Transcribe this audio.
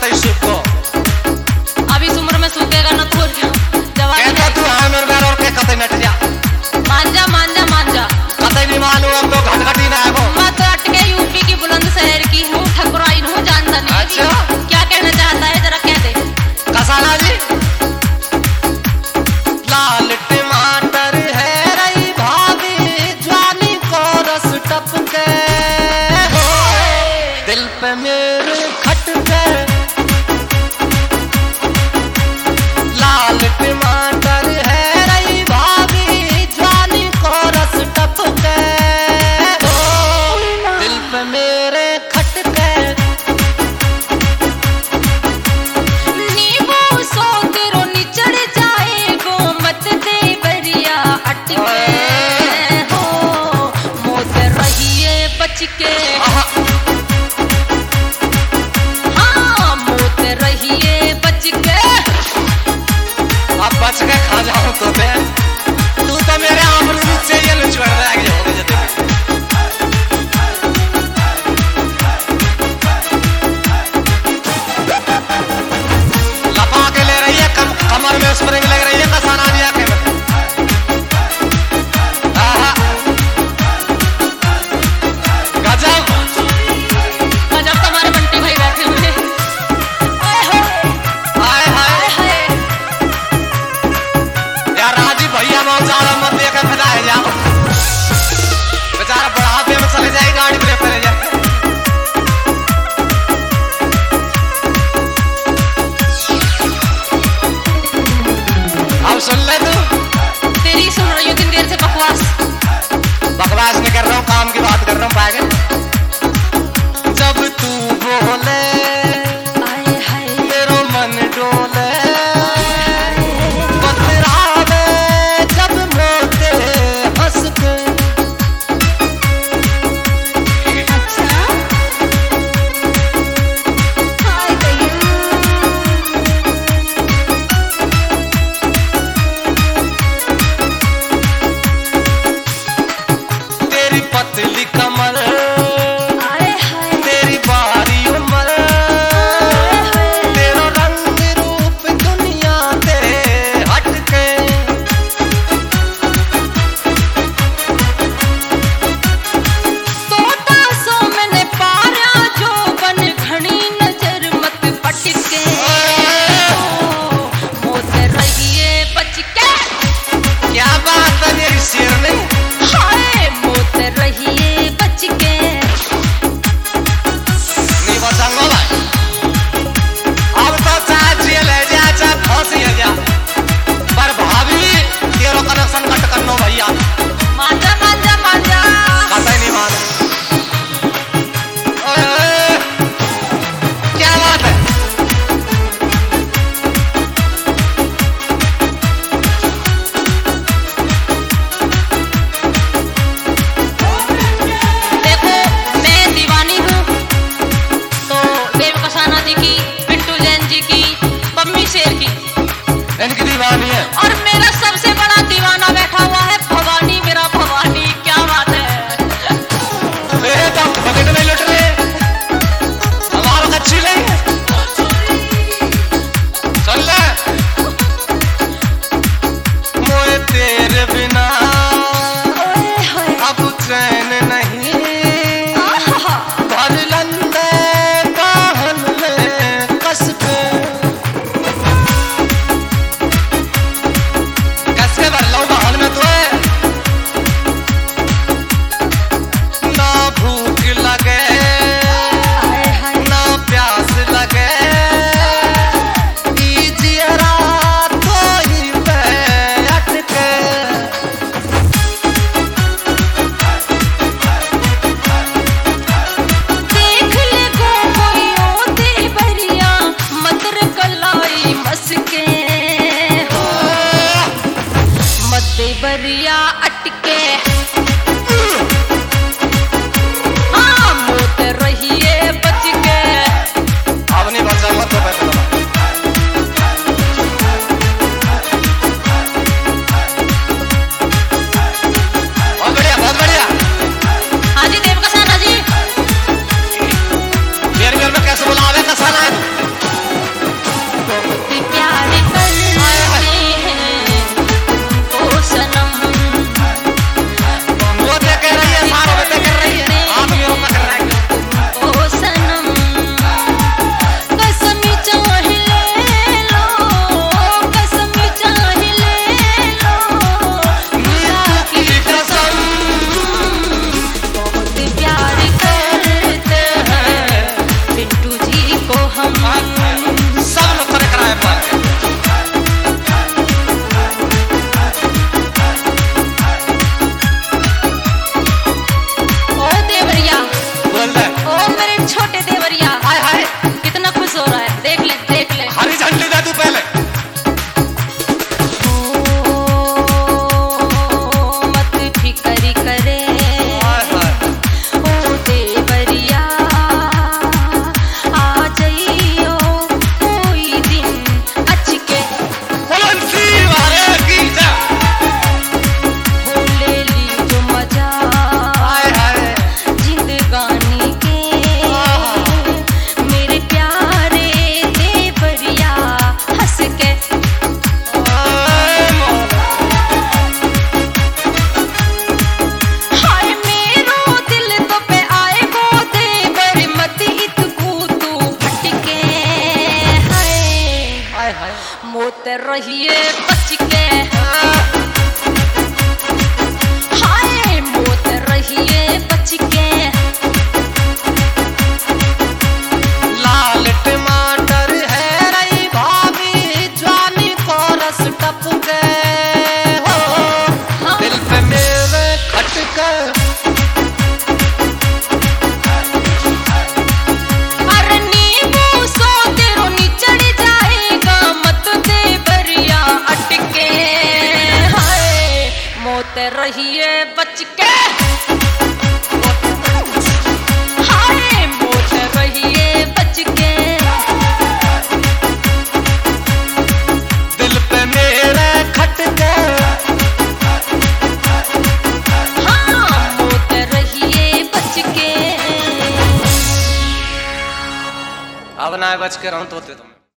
तई सूखो। अब इस उम्र में सूखेगा ना थोड़ जवान कहता तू है मेरे घर और के कतई नट जा। मान जा मान जा मान जा। कतई नहीं मानू हम तो घटघटी ना है वो। मैं तो अटके यूपी की बुलंद शहर की हूँ, ठकुराइन हूँ, जानता नहीं। अच्छा क्या कहना चाहता है जरा कह दे। कसाना जी लाल टमाटर है रही भाभी जवानी को रस टपके हो दिल पे मेरे खटके। लाल टमाटर है रही भाभी जवानी को रस टपके हो दिल पे मेरे खटके। नींबू सो तेरो निचड़ जाएगो मत दे बरिया अटके हो मोत रहिए बच के। हाँ मोत रहिए बच के। अब बच के खा जाओ तो बे तू तो मेरे आमरू से ये लुचड़ रहा है हो गए जब लपा के ले रही है कमर में स्प्रिंग लग रही है कसाना दिया के गजब गजब तुम्हारे बंटी भाई बैठे हुए। हाय हाय यार राजी भैया बहुत ज्यादा मत देकर फिदा है जाओ बेचारा बुढ़ापे में चले जाए गाड़ी पे चले जाए। अब सुन ले तू तेरी सुन रही हूँ दिन देर से बकवास। बकवास में कर रहा हूँ काम की बात कर रहा हूँ पागल। जब तू बोले आए हाय तेरो मन डोले बतरावे जब मोते हंस के। अच्छा हाय गया। तेरी पतली कमर आए हाय तेरी बारी उम्र तेरा रंग रूप दुनिया तेरे हटके। तोता सो मैंने पारा जो बन घनी नजर मत पटके मोत रहिए बच के। क्या बात है मेरी शेर ने। हाय मोत रहिए बच रहिए बच के, हाय मोत रहिए बच के। लाल टमाटर है रही भाभी ज्वानी कोरस टपके हो, दिल पे मेरे खटके। अरे नींबू सो तेरो निचड़ जाएगा, मत दे बरिया अटके, हाय मोत रहिए बच के, हाय मोत रहिए बच के। दिल पे मेरे खटके, हाँ मोत रहिए बच के। अब ना बच के रहूं तो तुम